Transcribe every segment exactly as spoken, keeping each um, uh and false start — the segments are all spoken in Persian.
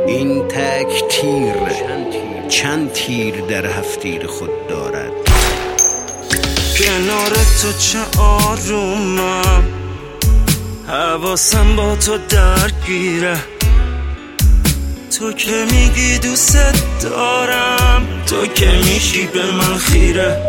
این تک تیر چند تیر در هفتیر خود دارد. کنار تو چه آرومم، حواسم با تو درگیره. تو که میگی دوست دارم، تو که میشی به من خیره.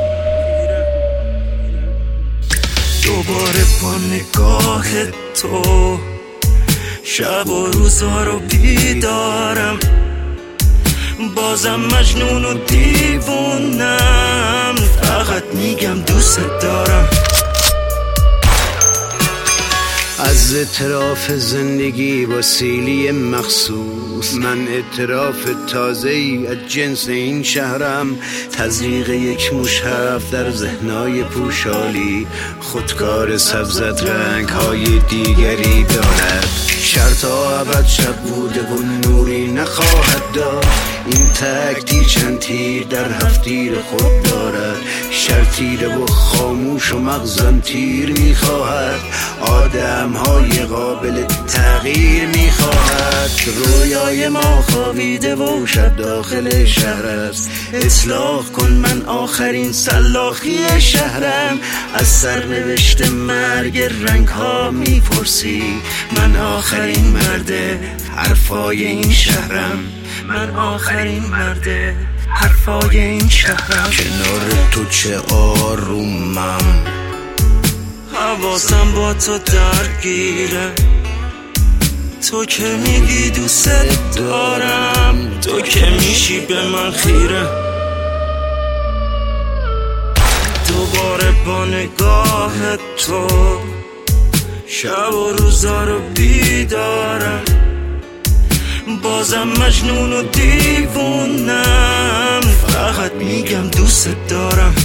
دوباره با نگاه تو شب و روزا رو بیدارم. بازم مجنون و دیوونم، فقط میگم دوست دارم. از اعتراف زندگی با سیلی مخصوص، من اعتراف تازه ای از جنس این شهرم. تزریق یک مشرف در ذهنای پوشالی، خودکار سبزت رنگ های دیگری دارد. شرط ابد شب بوده و نوری نخواهد داد. این تک تیر چند تیر در هفتیر خود دارد. شرطیره و خاموش و مغزم تیر میخواهد. آدم های قابل تغییر میخواهد. رویای ما خوابیده و شب داخل شهر است. اصلاح کن من آخرین سلاخی شهرم. از سرنوشت مرگ رنگ ها میپرسی، من آخرین مرد حرفای این شهرم. من آخرین مرد حرفای این شهرم. کنار تو چه آرومم، حواسم با تو درگیره. تو که میگی دوست دارم، تو که میشی به من خیره. دوباره با نگاه تو شب و روزا رو بیدارم. بازم مجنون و دیوونم، فقط میگم دوست دارم.